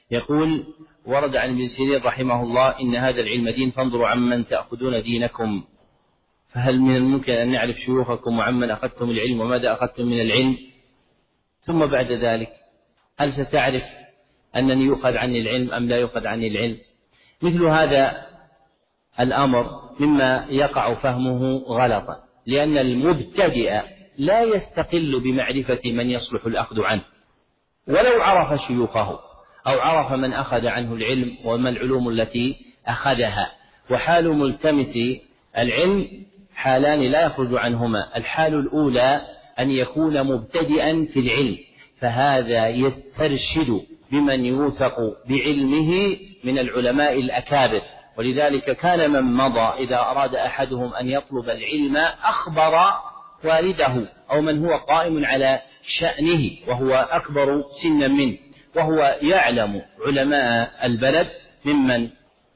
يقول: ورد عن ابن سيرين رحمه الله: إن هذا العلم دين فانظروا عمن تأخذون دينكم. فهل من الممكن أن نعرف شيوخكم وعمن أخذتم العلم وماذا أخذتم من العلم؟ ثم بعد ذلك هل ستعرف أنني يؤخذ عني العلم أم لا يؤخذ عني العلم؟ مثل هذا الأمر مما يقع فهمه غلطا، لأن المبتدئ لا يستقل بمعرفة من يصلح الأخذ عنه، ولو عرف شيوخه أو عرف من أخذ عنه العلم وما العلوم التي أخذها. وحال ملتمس العلم حالان لا يخرج عنهما: الحال الأولى أن يكون مبتدئا في العلم، فهذا يسترشد بمن يوثق بعلمه من العلماء الأكابر، ولذلك كان من مضى إذا أراد أحدهم أن يطلب العلم أخبر والده أو من هو قائم على شأنه وهو أكبر سنا منه، وهو يعلم علماء البلد ممن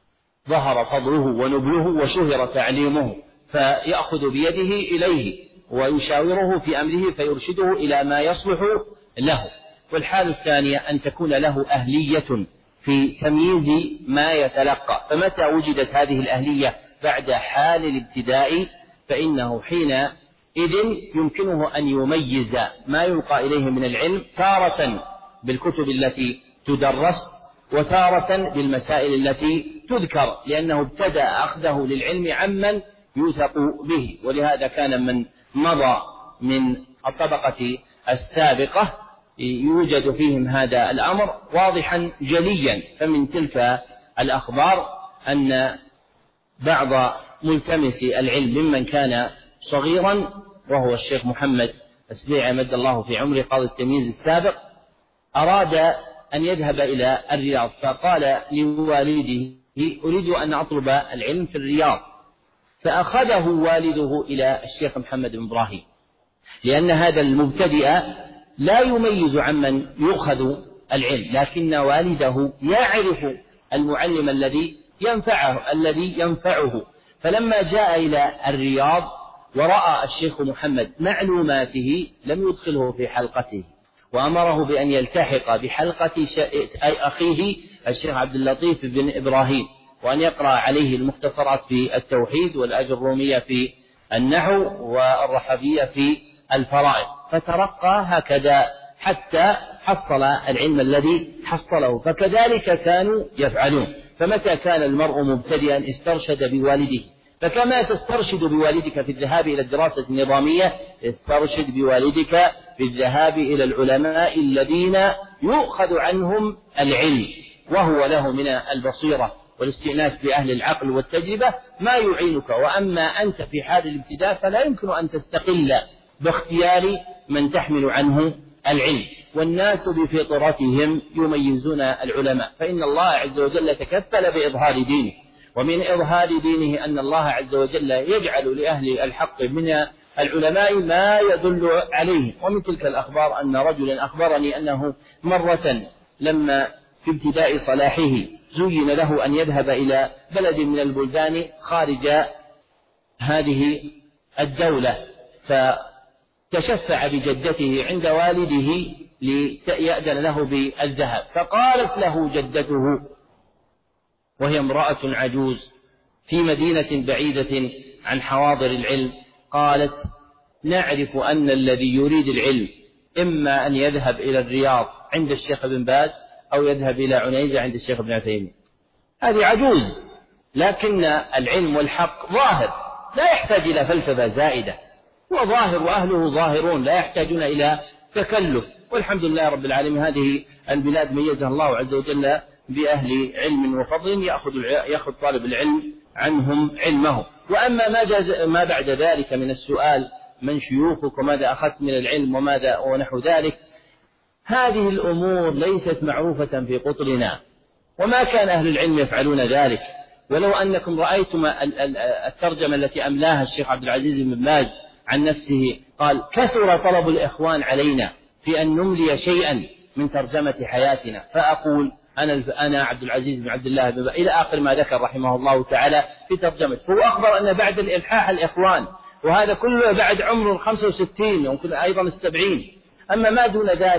ظهر فضله ونبله وشهر تعليمه، فيأخذ بيده إليه ويشاوره في أمره فيرشده إلى ما يصلح له. والحال الثانية أن تكون له أهلية في تمييز ما يتلقى، فمتى وجدت هذه الأهلية بعد حال الابتداء فإنه حينئذ يمكنه أن يميز ما يلقى إليه من العلم تارة بالكتب التي تدرس وتارة بالمسائل التي تذكر، لأنه ابتدأ أخذه للعلم عمن يوثق به. ولهذا كان من مضى من الطبقة السابقة يوجد فيهم هذا الأمر واضحا جليا. فمن تلك الأخبار أن بعض ملتمسي العلم ممن كان صغيرا وهو الشيخ محمد السبيعي مد الله في عمره قاضي التمييز السابق أراد أن يذهب إلى الرياض، فقال لوالده: أريد أن أطلب العلم في الرياض، فأخذه والده إلى الشيخ محمد بن إبراهيم، لأن هذا المبتدئ لا يميز عمن يؤخذ العلم، لكن والده يعرف المعلم الذي ينفعه. فلما جاء إلى الرياض ورأى الشيخ محمد معلوماته لم يدخله في حلقته، وأمره بأن يلتحق بحلقة أخيه الشيخ عبد اللطيف بن إبراهيم، وأن يقرأ عليه المختصرات في التوحيد والأجرومية في النحو والرحبية في الفرائض، فترقى هكذا حتى حصل العلم الذي حصله. فكذلك كانوا يفعلون. فمتى كان المرء مبتدئا استرشد بوالده، فكما تسترشد بوالدك في الذهاب إلى الدراسة النظامية استرشد بوالدك في الذهاب إلى العلماء الذين يؤخذ عنهم العلم، وهو له من البصيرة والاستئناس بأهل العقل والتجربة ما يعينك. وأما أنت في حال الابتداء فلا يمكن أن تستقل باختيار من تحمل عنه العلم، والناس بفطرتهم يميزون العلماء، فإن الله عز وجل تكفل بإظهار دينه، ومن إظهار دينه أن الله عز وجل يجعل لأهل الحق من العلماء ما يدل عليه. ومن تلك الأخبار أن رجلا أخبرني أنه مرة لما في ابتداء صلاحه زين له أن يذهب إلى بلد من البلدان خارج هذه الدولة، فتشفع بجدته عند والده ليأذن له بالذهاب، فقالت له جدته وهي امرأة عجوز في مدينة بعيدة عن حواضر العلم، قالت: نعرف أن الذي يريد العلم إما أن يذهب إلى الرياض عند الشيخ بن باز أو يذهب إلى عنيزة عند الشيخ ابن عثيمين. هذه عجوز، لكن العلم والحق ظاهر لا يحتاج إلى فلسفة زائدة، هو ظاهر وأهله ظاهرون لا يحتاجون إلى تكلف. والحمد لله رب العالمين هذه البلاد ميزها الله عز وجل بأهل علم وفضل يأخذ طالب العلم عنهم علمه. وأما ما بعد ذلك من السؤال من شيوخك وماذا أخذت من العلم وماذا ونحو ذلك، هذه الأمور ليست معروفة في قطرنا، وما كان أهل العلم يفعلون ذلك. ولو أنكم رأيتم الترجمة التي أملاها الشيخ عبد العزيز بن باز عن نفسه، قال: كثر طلب الإخوان علينا في أن نملي شيئا من ترجمة حياتنا، فأقول أنا عبد العزيز بن عبد الله بن باز إلى آخر ما ذكر رحمه الله تعالى في ترجمته. هو أخبر أن بعد الإلحاح الإخوان، وهذا كله بعد عمر 65 ويمكن أيضا 70. أما ما دون ذلك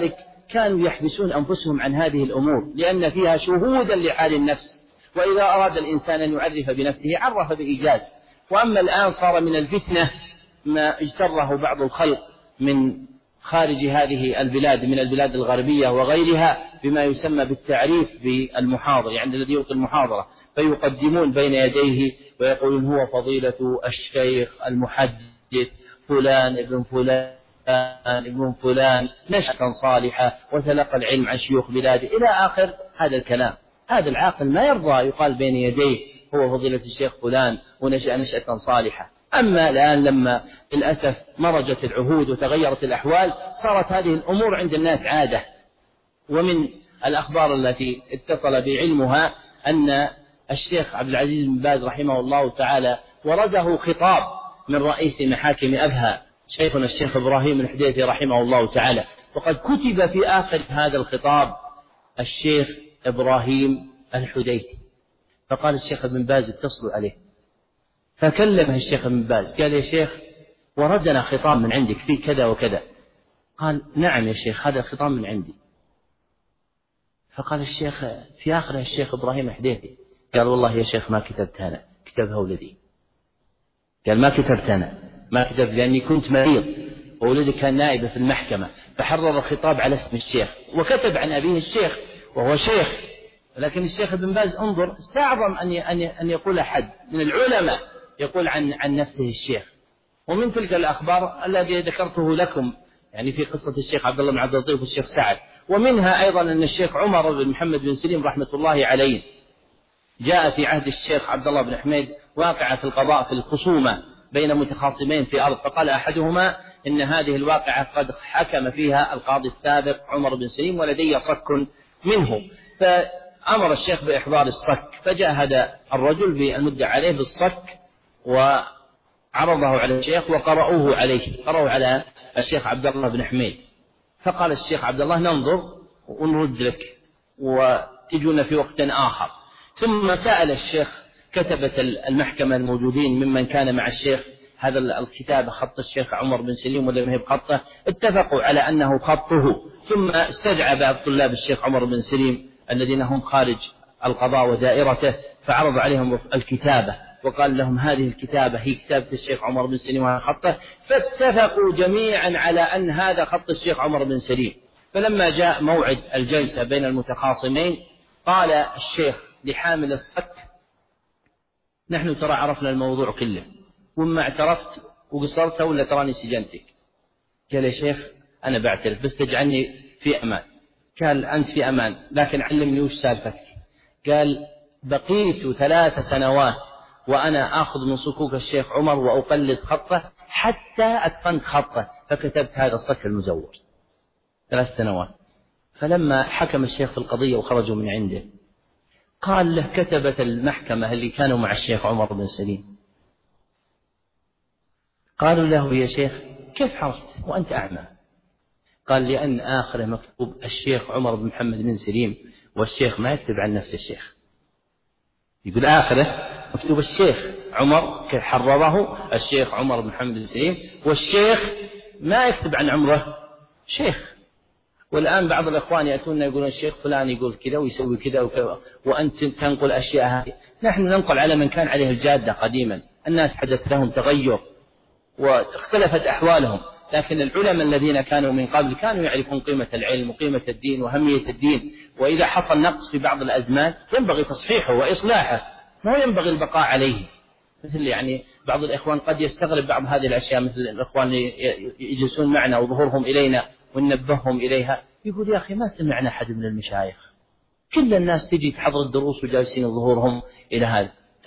كانوا يحبسون أنفسهم عن هذه الأمور لأن فيها شهودا لحال النفس، وإذا أراد الإنسان أن يعرف بنفسه عرف بإيجاز. وأما الآن صار من الفتنة ما اجتره بعض الخلق من خارج هذه البلاد من البلاد الغربية وغيرها بما يسمى بالتعريف بالمحاضر، يعني الذي يلقي المحاضرة فيقدمون بين يديه ويقولون هو فضيلة الشيخ المحدث فلان ابن فلان ابن فلان نشأة صالحة وتلقى العلم عن شيوخ بلاده إلى آخر هذا الكلام. هذا العاقل ما يرضى يقال بين يديه هو فضيلة الشيخ فلان ونشأ نشأة صالحة. أما الآن لما للأسف مرجت العهود وتغيرت الأحوال صارت هذه الأمور عند الناس عادة. ومن الأخبار التي اتصل بعلمها أن الشيخ عبد العزيز بن باز رحمه الله تعالى ورده خطاب من رئيس محاكم أبها شيخنا الشيخ إبراهيم الحديثي رحمه الله تعالى، وقد كتب في آخر هذا الخطاب الشيخ إبراهيم الحديثي. فقال الشيخ ابن باز اتصلوا عليه، فكلمه الشيخ ابن باز قال: يا شيخ وردنا خطاب من عندك في كذا وكذا. قال: نعم يا شيخ هذا الخطاب من عندي. فقال الشيخ في آخره الشيخ إبراهيم الحديثي قال: والله يا شيخ ما كتبت أنا، كتبها ولدي. قال: ما كتبت أنا، ما كتبت لأني كنت مريض وولدي كان نائب في المحكمة فحرر الخطاب على اسم الشيخ وكتب عن أبيه الشيخ وهو شيخ. لكن الشيخ ابن باز انظر استعظم أن يقول أحد من العلماء يقول عن نفسه الشيخ. ومن تلك الأخبار الذي ذكرته لكم يعني في قصة الشيخ عبد الله بن عبد اللطيف والشيخ سعد، ومنها أيضا أن الشيخ عمر بن محمد بن سليم رحمة الله عليه جاء في عهد الشيخ عبد الله بن حميد واقعة في القضاء في الخصومة بين متخاصمين في أرض، فقال أحدهما إن هذه الواقعة قد حكم فيها القاضي السابق عمر بن سليم ولدي صك منه، فأمر الشيخ بإحضار الصك، فجاهد الرجل بالمدعى عليه بالصك وعرضه على الشيخ وقرأوه عليه، قرأوا على الشيخ عبد الله بن حميد. فقال الشيخ عبد الله: ننظر ونرد لك وتجون في وقت آخر. ثم سأل الشيخ كتبة المحكمة الموجودين ممن كان مع الشيخ هذا الكتاب خط الشيخ عمر بن سليم ولا ما هي بخطه، اتفقوا على أنه خطه. ثم استدعى بعض طلاب الشيخ عمر بن سليم الذين هم خارج القضاء ودائرته فعرض عليهم الكتابة وقال لهم: هذه الكتابة هي كتابة الشيخ عمر بن سليم وهذا خطه. فاتفقوا جميعا على أن هذا خط الشيخ عمر بن سليم. فلما جاء موعد الجلسة بين المتخاصمين قال الشيخ لحامل الصك: نحن ترى عرفنا الموضوع كله، وما اعترفت وقصرت ولا تراني سجنتك. قال: يا شيخ أنا بعترف بس تجعلني في أمان. قال: أنت في أمان لكن علمني وش سالفتك. قال: بقيت 3 سنوات وأنا أخذ من صكوك الشيخ عمر وأقلد خطه حتى أتقنت خطه فكتبت هذا الصك المزور 3 سنوات. فلما حكم الشيخ في القضية وخرجوا من عنده قال له كتبة المحكمة اللي كانوا مع الشيخ عمر بن سليم قالوا له: يا شيخ كيف عرفت وأنت أعمى؟ قال: لأن آخره مكتوب الشيخ عمر بن محمد بن سليم والشيخ ما يكتب عن نفس الشيخ، يقول آخره مكتوب الشيخ عمر حرره الشيخ عمر بن محمد بن سليم والشيخ ما يكتب عن عمره شيخ. والآن بعض الإخوان يأتون يقولون الشيخ فلان يقول كذا ويسوي كذا وكذا وأنت تنقل أشياء هذه. نحن ننقل على من كان عليه الجادة قديما، الناس حدث لهم تغير واختلفت أحوالهم، لكن العلماء الذين كانوا من قبل كانوا يعرفون قيمة العلم وقيمة الدين وأهمية الدين، وإذا حصل نقص في بعض الأزمان ينبغي تصحيحه وإصلاحه، ما ينبغي البقاء عليه. مثل يعني بعض الإخوان قد يستغرب بعض هذه الأشياء، مثل الإخوان اللي يجلسون معنا وظهورهم إلينا وننبههم إليها، يقول: يا أخي ما سمعنا أحد من المشايخ، كل الناس تجي تحضر الدروس وجالسين ظهورهم إلى هذا.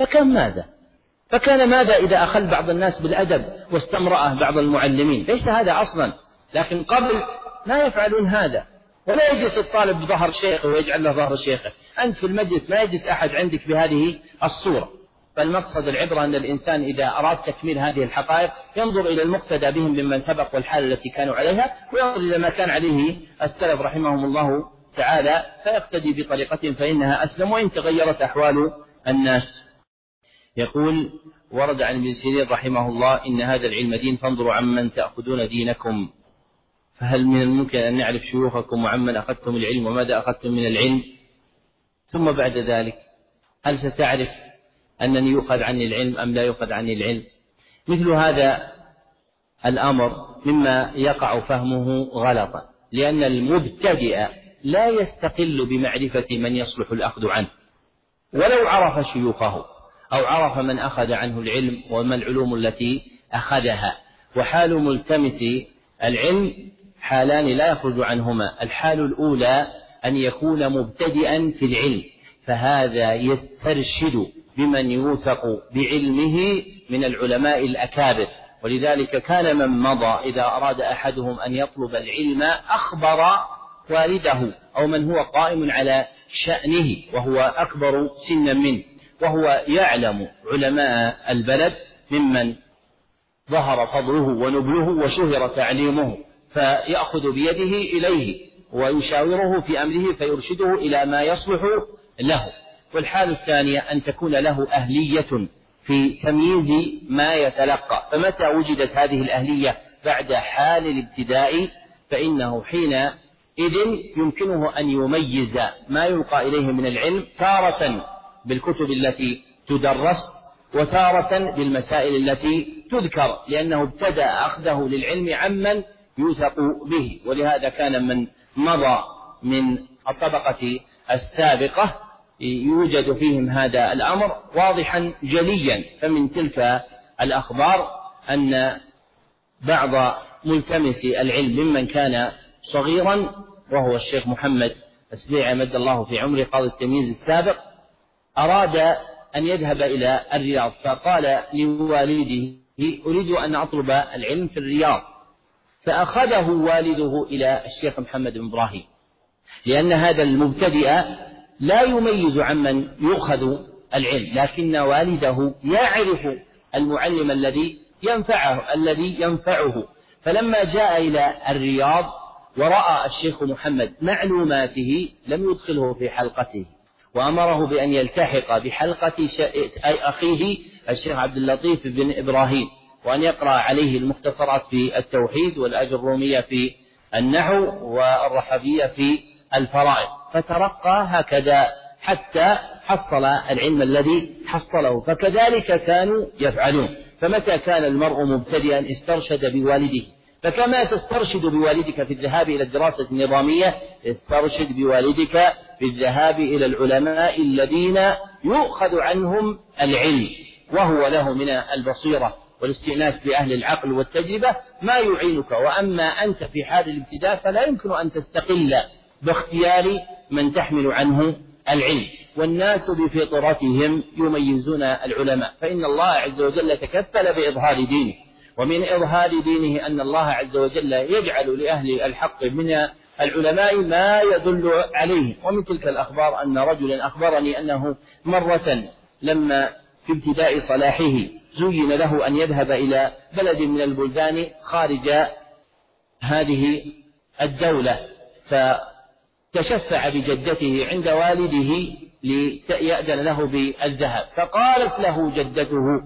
فكان ماذا إذا أخل بعض الناس بالأدب واستمرأه بعض المعلمين؟ ليس هذا أصلا، لكن قبل لا يفعلون هذا، ولا يجلس الطالب بظهر شيخه ويجعل له ظهر شيخه. أنت في المجلس ما يجلس أحد عندك بهذه الصورة. فالمقصد العبرة أن الإنسان إذا أراد تكميل هذه الحقائق ينظر إلى المقتدى بهم ممن سبق والحالة التي كانوا عليها، وينظر إلى ما كان عليه السلف رحمهم الله تعالى فيقتدي بطريقتهم فإنها أسلم وإن تغيرت أحوال الناس. يقول: ورد عن ابن سيرين رحمه الله: إن هذا العلم دين فانظروا عمن تأخذون دينكم. فهل من الممكن أن نعرف شيوخكم وعمن أخذتم العلم وماذا أخذتم من العلم؟ ثم بعد ذلك هل ستعرف أنني يؤخذ عني العلم أم لا يؤخذ عني العلم؟ مثل هذا الأمر مما يقع فهمه غلطا، لأن المبتدئ لا يستقل بمعرفة من يصلح الأخذ عنه، ولو عرف شيوخه أو عرف من أخذ عنه العلم وما العلوم التي أخذها. وحال ملتمس العلم حالان لا يخرج عنهما: الحال الأولى أن يكون مبتدئا في العلم، فهذا يسترشد بمن يوثق بعلمه من العلماء الأكابر، ولذلك كان من مضى إذا أراد أحدهم أن يطلب العلم أخبر والده أو من هو قائم على شأنه وهو أكبر سنا منه، وهو يعلم علماء البلد ممن ظهر فضله ونبله وشهر تعليمه، فيأخذ بيده إليه ويشاوره في أمره فيرشده إلى ما يصلح له. والحال الثانية أن تكون له أهلية في تمييز ما يتلقى، فمتى وجدت هذه الأهلية بعد حال الابتداء فإنه حينئذ يمكنه أن يميز ما يلقى إليه من العلم تارة بالكتب التي تدرس وتارة بالمسائل التي تذكر، لأنه ابتدأ أخذه للعلم عمن يوثق به. ولهذا كان من مضى من الطبقة السابقة يوجد فيهم هذا الأمر واضحا جليا. فمن تلك الأخبار أن بعض ملتمسي العلم ممن كان صغيرا وهو الشيخ محمد السبيعي مد الله في عمره قاضي التمييز السابق أراد أن يذهب إلى الرياض، فقال لوالده: أريد أن أطلب العلم في الرياض، فأخذه والده إلى الشيخ محمد بن إبراهيم، لأن هذا المبتدئ لا يميز عمن يؤخذ العلم، لكن والده يعرف المعلم الذي ينفعه. فلما جاء إلى الرياض ورأى الشيخ محمد معلوماته لم يدخله في حلقته، وأمره بأن يلتحق بحلقة أخيه الشيخ عبد اللطيف بن إبراهيم، وأن يقرأ عليه المختصرات في التوحيد والأجرومية في النحو والرحبية في الفرائض، فترقى هكذا حتى حصل العلم الذي حصله. فكذلك كانوا يفعلون. فمتى كان المرء مبتدئا استرشد بوالده، فكما تسترشد بوالدك في الذهاب إلى الدراسة النظامية استرشد بوالدك في الذهاب إلى العلماء الذين يؤخذ عنهم العلم، وهو له من البصيرة والاستئناس بأهل العقل والتجربة ما يعينك. وأما أنت في حال الابتداء فلا يمكن أن تستقل باختيار من تحمل عنه العلم، والناس بفطرتهم يميزون العلماء، فإن الله عز وجل تكفل بإظهار دينه، ومن إظهار دينه أن الله عز وجل يجعل لأهل الحق من العلماء ما يدل عليه. ومن تلك الأخبار أن رجلا أخبرني أنه مرة لما في ابتداء صلاحه زين له أن يذهب إلى بلد من البلدان خارج هذه الدولة، فتشفع بجدته عند والده ليأذن له بالذهاب، فقالت له جدته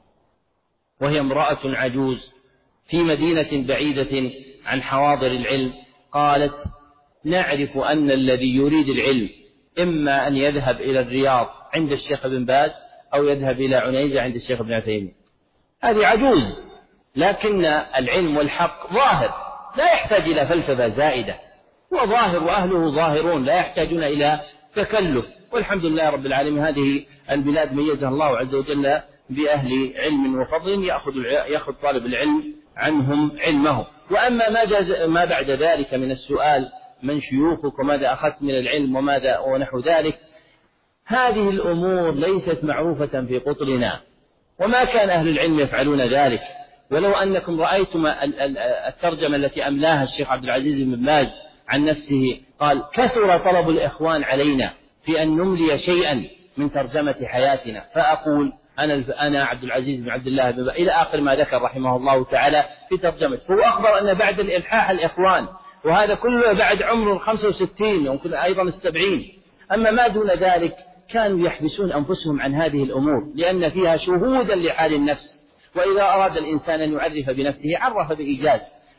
وهي امرأة عجوز في مدينة بعيدة عن حواضر العلم، قالت: نعرف أن الذي يريد العلم إما أن يذهب إلى الرياض عند الشيخ بن باز أو يذهب إلى عنيزة عند الشيخ ابن عثيمين. هذه عجوز، لكن العلم والحق ظاهر لا يحتاج إلى فلسفة زائدة، هو ظاهر وأهله ظاهرون لا يحتاجون إلى تكلف. والحمد لله رب العالمين هذه البلاد ميزها الله عز وجل بأهل علم وفضل يأخذ طالب العلم عنهم علمه. وأما ما بعد ذلك من السؤال من شيوخك وماذا أخذت من العلم وماذا ونحو ذلك، هذه الأمور ليست معروفة في قطرنا، وما كان أهل العلم يفعلون ذلك. ولو أنكم رأيتم الترجمة التي أملاها الشيخ عبد العزيز بن باز عن نفسه، قال: كثر طلب الإخوان علينا في أن نملي شيئا من ترجمة حياتنا، فأقول أنا عبد العزيز بن عبد الله بن باز إلى آخر ما ذكر رحمه الله تعالى في ترجمته. هو أخبر أن بعد الإلحاح الإخوان، وهذا كله بعد عمر 65 ويمكن أيضا 70. أما ما دون ذلك كانوا يحبسون أنفسهم عن هذه الأمور لأن فيها شهودا لحال النفس، وإذا أراد الإنسان أن يعرف بنفسه عرف بإيجاز،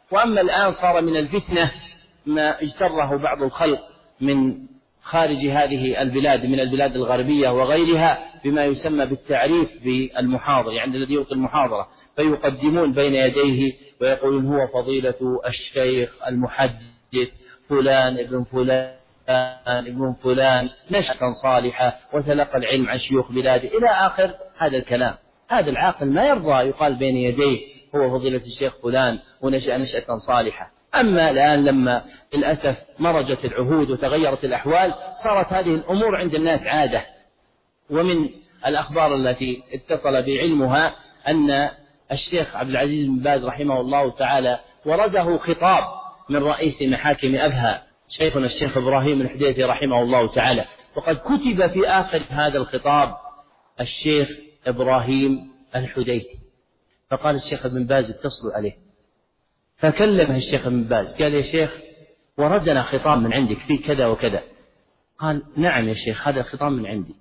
وأما الآن صار من الفتنة ما اجتره بعض الخلق من خارج هذه البلاد من البلاد الغربية وغيرها بما يسمى بالتعريف بالمحاضر، يعني الذي يلقي المحاضرة فيقدمون بين يديه ويقولون هو فضيلة الشيخ المحدث فلان ابن فلان ابن فلان نشأة صالحة وتلقى العلم عن شيوخ بلاده إلى آخر هذا الكلام. هذا العاقل ما يرضى يقال بين يديه هو فضيلة الشيخ فلان ونشأ نشأة صالحة. أما الآن لما للأسف مرجت العهود وتغيرت الأحوال صارت هذه الأمور عند الناس عادة. ومن الأخبار التي اتصل بعلمها أن الشيخ عبد العزيز بن باز رحمه الله تعالى ورده خطاب من رئيس محاكم أبها شيخنا الشيخ إبراهيم الحديثي رحمه الله تعالى، وقد كتب في آخر هذا الخطاب الشيخ إبراهيم الحديثي. فقال الشيخ ابن باز اتصلوا عليه، فكلمه الشيخ ابن باز قال يا شيخ وردنا خطاب من عندك فيه كذا وكذا. قال نعم يا شيخ هذا الخطاب من عندي.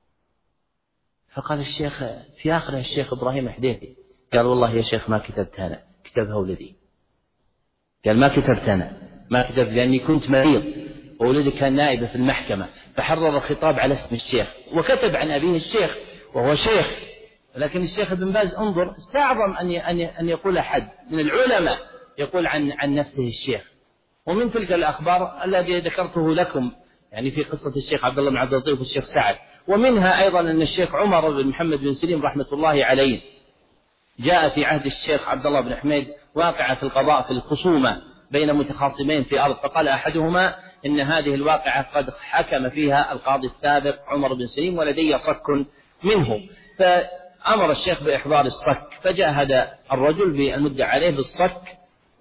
فقال الشيخ في آخره الشيخ إبراهيم الحديثي قال والله يا شيخ ما كتبت أنا، كتبها ولدي. قال ما كتبت أنا، ما كتبت لأني كنت مريض وولدي كان نائبة في المحكمة فحرر الخطاب على اسم الشيخ وكتب عن أبيه الشيخ وهو شيخ. لكن الشيخ ابن باز انظر استعظم أن يقول أحد من العلماء يقول عن نفسه الشيخ. ومن تلك الأخبار التي ذكرته لكم يعني في قصة الشيخ عبد الله بن عبد اللطيف والشيخ سعد، ومنها أيضا أن الشيخ عمر بن محمد بن سليم رحمة الله عليه جاء في عهد الشيخ عبد الله بن حميد واقعة في القضاء في الخصومة بين متخاصمين في أرض، فقال أحدهما إن هذه الواقعة قد حكم فيها القاضي السابق عمر بن سليم ولدي صك منه، فأمر الشيخ بإحضار الصك، فجاهد الرجل بالمدعى عليه بالصك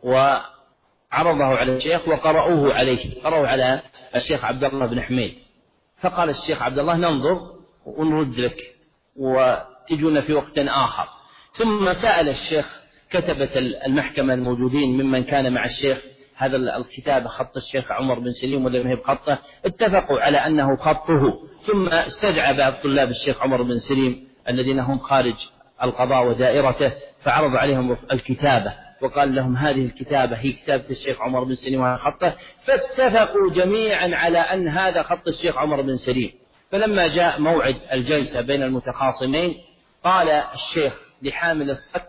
وعرضه على الشيخ وقرأوه عليه، قرأوا على الشيخ عبد الله بن حميد. فقال الشيخ عبد الله ننظر ونرد لك وتجون في وقت آخر. ثم سأل الشيخ كتبة المحكمة الموجودين ممن كان مع الشيخ هذا الكتاب خط الشيخ عمر بن سليم ولا ما هي بخطه، اتفقوا على أنه خطه. ثم استدعى بعض طلاب الشيخ عمر بن سليم الذين هم خارج القضاء ودائرته فعرض عليهم الكتابة وقال لهم هذه الكتابة هي كتابة الشيخ عمر بن سليم وهذا خطه، فاتفقوا جميعا على أن هذا خط الشيخ عمر بن سليم. فلما جاء موعد الجلسة بين المتخاصمين قال الشيخ لحامل الصك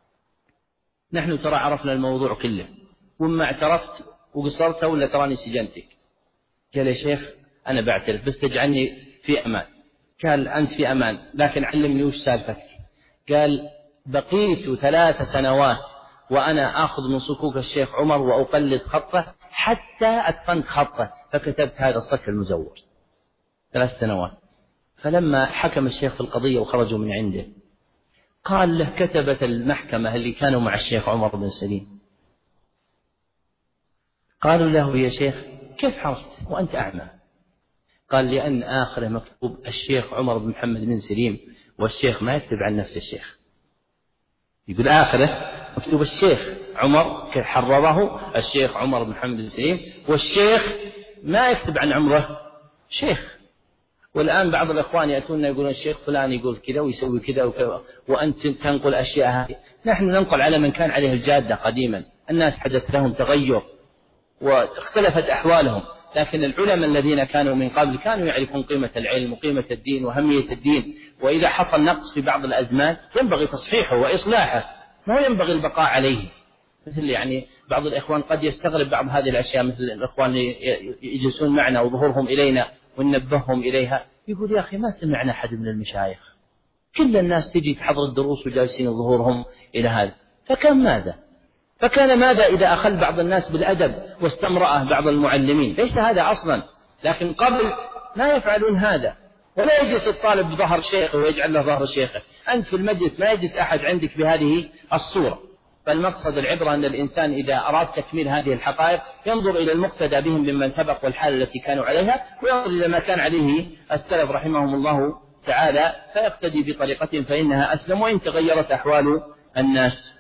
نحن ترى عرفنا الموضوع كله وما اعترفت وقصرت ولا تراني سجنتك. قال يا شيخ أنا بعترف بس تجعلني في أمان. قال أنت في أمان لكن علمني وش سالفتك. قال بقيت 3 سنوات وأنا آخذ من صكوك الشيخ عمر وأقلد خطه حتى أتقنت خطه فكتبت هذا الصك المزور 3 سنوات. فلما حكم الشيخ في القضية وخرجوا من عنده قال له كتبة المحكمة اللي كانوا مع الشيخ عمر بن سليم قالوا له يا شيخ كيف عرفت وأنت أعمى؟ قال لأن آخره مكتوب الشيخ عمر بن محمد بن سليم والشيخ ما يكتب عن نفس الشيخ، يقول آخره مكتوب الشيخ عمر كيف حرره الشيخ عمر بن محمد بن سليم والشيخ ما يكتب عن عمره شيخ. والآن بعض الإخوان يأتون يقولون الشيخ فلان يقول كذا ويسوي كذا وكذا وأنت تنقل أشياء هذه. نحن ننقل على من كان عليه الجادة قديما، الناس حدث لهم تغير واختلفت أحوالهم، لكن العلماء الذين كانوا من قبل كانوا يعرفون قيمة العلم وقيمة الدين وأهمية الدين، وإذا حصل نقص في بعض الأزمان ينبغي تصحيحه وإصلاحه، ما ينبغي البقاء عليه. مثل يعني بعض الإخوان قد يستغرب بعض هذه الأشياء، مثل الإخوان يجلسون معنا وظهورهم إلينا وننبههم إليها يقول يا أخي ما سمعنا أحد من المشايخ، كل الناس تجي تحضر الدروس وجالسين ظهورهم إلى هذا. فكان ماذا إذا أخل بعض الناس بالأدب واستمرأه بعض المعلمين؟ ليس هذا أصلا، لكن قبل لا يفعلون هذا، ولا يجلس الطالب بظهر شيخه ويجعل له ظهر شيخه. أنت في المجلس ما يجلس أحد عندك بهذه الصورة. فالمقصد العبرة أن الإنسان إذا أراد تكميل هذه الحقائق ينظر إلى المقتدى بهم ممن سبق والحالة التي كانوا عليها، وينظر إلى ما كان عليه السلف رحمهم الله تعالى فيقتدي بطريقتهم فإنها أسلم وإن تغيرت أحوال الناس.